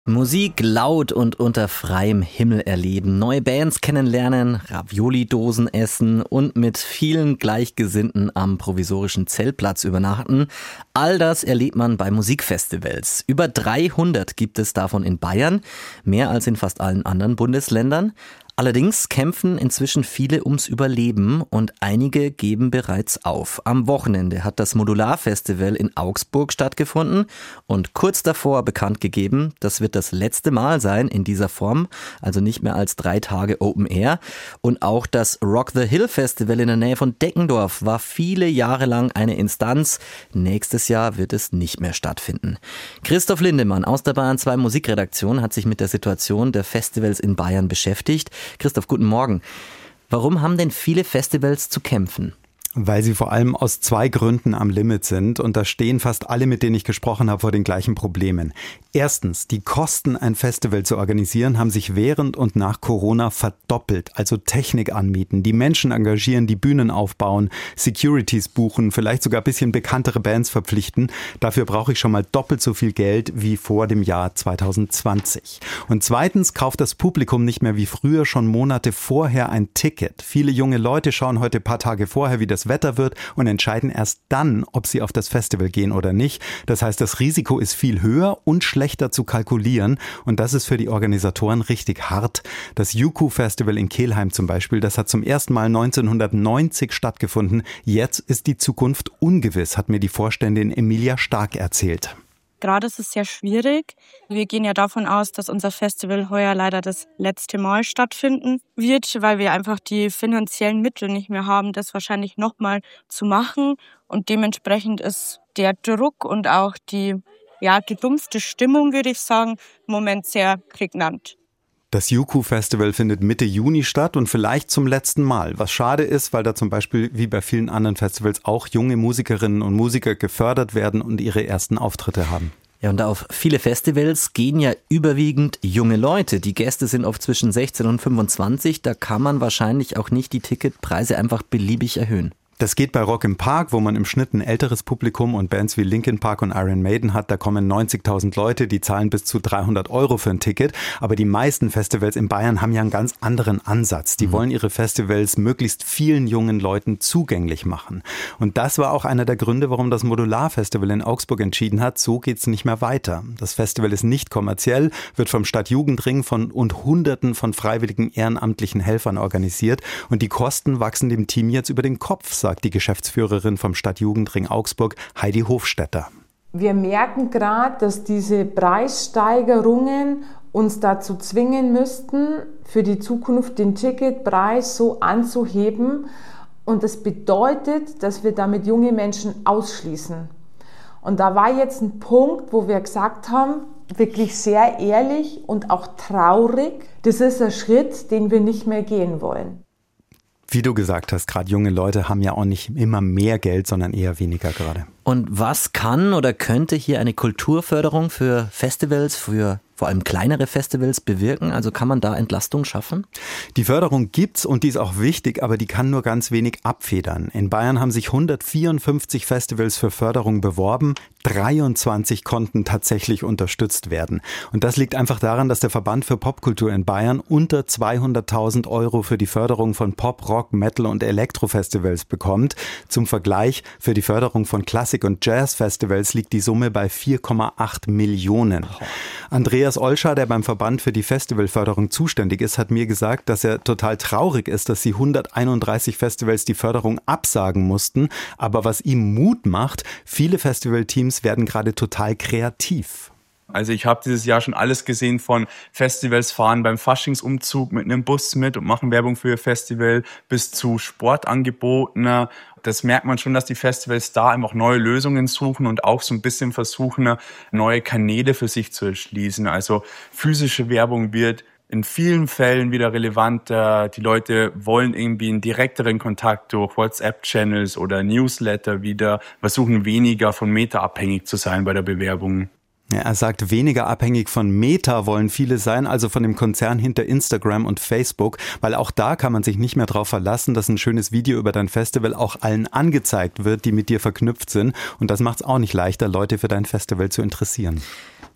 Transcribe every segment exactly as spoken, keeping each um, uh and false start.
Musik laut und unter freiem Himmel erleben, neue Bands kennenlernen, Ravioli-Dosen essen und mit vielen Gleichgesinnten am provisorischen Zeltplatz übernachten. All das erlebt man bei Musikfestivals. Über dreihundert gibt es davon in Bayern, mehr als in fast allen anderen Bundesländern. Allerdings kämpfen inzwischen viele ums Überleben und einige geben bereits auf. Am Wochenende hat das Modular-Festival in Augsburg stattgefunden und kurz davor bekannt gegeben, das wird das letzte Mal sein in dieser Form, also nicht mehr als drei Tage Open Air. Und auch das Rock the Hill Festival in der Nähe von Deckendorf war viele Jahre lang eine Instanz. Nächstes Jahr wird es nicht mehr stattfinden. Christoph Lindemann aus der Bayern zwei Musikredaktion hat sich mit der Situation der Festivals in Bayern beschäftigt. Christoph, guten Morgen. Warum haben denn viele Festivals zu kämpfen? Weil sie vor allem aus zwei Gründen am Limit sind und da stehen fast alle, mit denen ich gesprochen habe, vor den gleichen Problemen. Erstens, die Kosten, ein Festival zu organisieren, haben sich während und nach Corona verdoppelt. Also Technik anmieten, die Menschen engagieren, die Bühnen aufbauen, Securities buchen, vielleicht sogar ein bisschen bekanntere Bands verpflichten. Dafür brauche ich schon mal doppelt so viel Geld wie vor dem Jahr zwanzig zwanzig. Und zweitens kauft das Publikum nicht mehr wie früher schon Monate vorher ein Ticket. Viele junge Leute schauen heute ein paar Tage vorher, wie das Wetter wird und entscheiden erst dann, ob sie auf das Festival gehen oder nicht. Das heißt, das Risiko ist viel höher und schlechter zu kalkulieren und das ist für die Organisatoren richtig hart. Das U K U Festival in Kelheim zum Beispiel, das hat zum ersten Mal neunzehnhundertneunzig stattgefunden. Jetzt ist die Zukunft ungewiss, hat mir die Vorständin Emilia Stark erzählt. Gerade ist es sehr schwierig. Wir gehen ja davon aus, dass unser Festival heuer leider das letzte Mal stattfinden wird, weil wir einfach die finanziellen Mittel nicht mehr haben, das wahrscheinlich nochmal zu machen. Und dementsprechend ist der Druck und auch die ja, gedumpfte Stimmung, würde ich sagen, im Moment sehr prägnant. Das U K U Festival findet Mitte Juni statt und vielleicht zum letzten Mal. Was schade ist, weil da zum Beispiel wie bei vielen anderen Festivals auch junge Musikerinnen und Musiker gefördert werden und ihre ersten Auftritte haben. Ja, und auf viele Festivals gehen ja überwiegend junge Leute. Die Gäste sind oft zwischen sechzehn und fünfundzwanzig. Da kann man wahrscheinlich auch nicht die Ticketpreise einfach beliebig erhöhen. Das geht bei Rock im Park, wo man im Schnitt ein älteres Publikum und Bands wie Linkin Park und Iron Maiden hat. Da kommen neunzigtausend Leute, die zahlen bis zu dreihundert Euro für ein Ticket. Aber die meisten Festivals in Bayern haben ja einen ganz anderen Ansatz. Die mhm. wollen ihre Festivals möglichst vielen jungen Leuten zugänglich machen. Und das war auch einer der Gründe, warum das Modular-Festival in Augsburg entschieden hat, so geht's nicht mehr weiter. Das Festival ist nicht kommerziell, wird vom Stadtjugendring von und Hunderten von freiwilligen ehrenamtlichen Helfern organisiert. Und die Kosten wachsen dem Team jetzt über den Kopf, sagt die Geschäftsführerin vom Stadtjugendring Augsburg, Heidi Hofstetter. Wir merken gerade, dass diese Preissteigerungen uns dazu zwingen müssten, für die Zukunft den Ticketpreis so anzuheben. Und das bedeutet, dass wir damit junge Menschen ausschließen. Und da war jetzt ein Punkt, wo wir gesagt haben, wirklich sehr ehrlich und auch traurig, das ist ein Schritt, den wir nicht mehr gehen wollen. Wie du gesagt hast, gerade junge Leute haben ja auch nicht immer mehr Geld, sondern eher weniger gerade. Und was kann oder könnte hier eine Kulturförderung für Festivals, für vor allem kleinere Festivals bewirken? Also kann man da Entlastung schaffen? Die Förderung gibt's und die ist auch wichtig, aber die kann nur ganz wenig abfedern. In Bayern haben sich hundertvierundfünfzig Festivals für Förderung beworben. dreiundzwanzig konnten tatsächlich unterstützt werden. Und das liegt einfach daran, dass der Verband für Popkultur in Bayern unter zweihunderttausend Euro für die Förderung von Pop, Rock, Metal und Elektrofestivals bekommt. Zum Vergleich, für die Förderung von Klassik- und Jazz-Festivals liegt die Summe bei vier Komma acht Millionen. Andreas Olscher, der beim Verband für die Festivalförderung zuständig ist, hat mir gesagt, dass er total traurig ist, dass sie hunderteinunddreißig Festivals die Förderung absagen mussten. Aber was ihm Mut macht, viele Festivalteams werden gerade total kreativ. Also ich habe dieses Jahr schon alles gesehen, von Festivals fahren beim Faschingsumzug mit einem Bus mit und machen Werbung für ihr Festival bis zu Sportangeboten. Das merkt man schon, dass die Festivals da einfach neue Lösungen suchen und auch so ein bisschen versuchen, neue Kanäle für sich zu erschließen. Also physische Werbung wird in vielen Fällen wieder relevanter. Die Leute wollen irgendwie einen direkteren Kontakt durch WhatsApp-Channels oder Newsletter wieder, versuchen weniger von Meta abhängig zu sein bei der Bewerbung. Ja, er sagt, weniger abhängig von Meta wollen viele sein, also von dem Konzern hinter Instagram und Facebook, weil auch da kann man sich nicht mehr darauf verlassen, dass ein schönes Video über dein Festival auch allen angezeigt wird, die mit dir verknüpft sind. Und das macht es auch nicht leichter, Leute für dein Festival zu interessieren.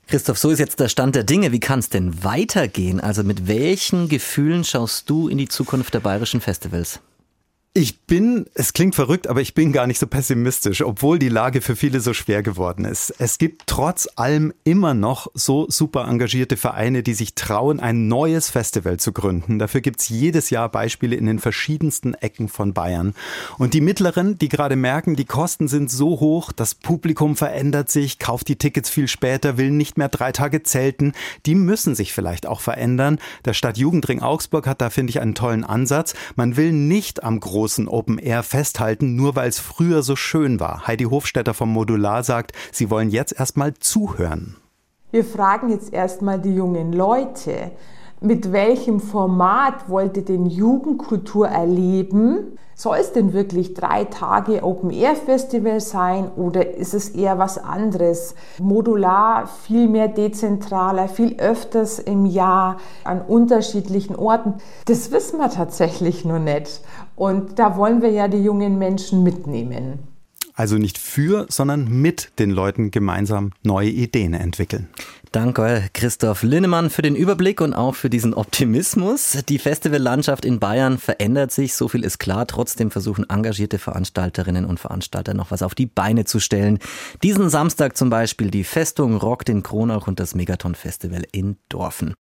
Christoph, so ist jetzt der Stand der Dinge. Wie kann es denn weitergehen? Also mit welchen Gefühlen schaust du in die Zukunft der bayerischen Festivals? Ich bin, es klingt verrückt, aber ich bin gar nicht so pessimistisch, obwohl die Lage für viele so schwer geworden ist. Es gibt trotz allem immer noch so super engagierte Vereine, die sich trauen, ein neues Festival zu gründen. Dafür gibt's jedes Jahr Beispiele in den verschiedensten Ecken von Bayern. Und die Mittleren, die gerade merken, die Kosten sind so hoch, das Publikum verändert sich, kauft die Tickets viel später, will nicht mehr drei Tage zelten, die müssen sich vielleicht auch verändern. Der Stadtjugendring Augsburg hat da, finde ich, einen tollen Ansatz. Man will nicht am großen Open Air festhalten, nur weil es früher so schön war. Heidi Hofstetter vom Modular sagt, sie wollen jetzt erstmal zuhören. Wir fragen jetzt erstmal die jungen Leute, mit welchem Format wollt ihr denn Jugendkultur erleben? Soll es denn wirklich drei Tage Open-Air-Festival sein oder ist es eher was anderes? Modular, viel mehr dezentraler, viel öfters im Jahr an unterschiedlichen Orten. Das wissen wir tatsächlich nur nicht. Und da wollen wir ja die jungen Menschen mitnehmen. Also nicht für, sondern mit den Leuten gemeinsam neue Ideen entwickeln. Danke, Christoph Linnemann, für den Überblick und auch für diesen Optimismus. Die Festivallandschaft in Bayern verändert sich, so viel ist klar. Trotzdem versuchen engagierte Veranstalterinnen und Veranstalter noch was auf die Beine zu stellen. Diesen Samstag zum Beispiel die Festung Rock in Kronach und das Megaton Festival in Dorfen.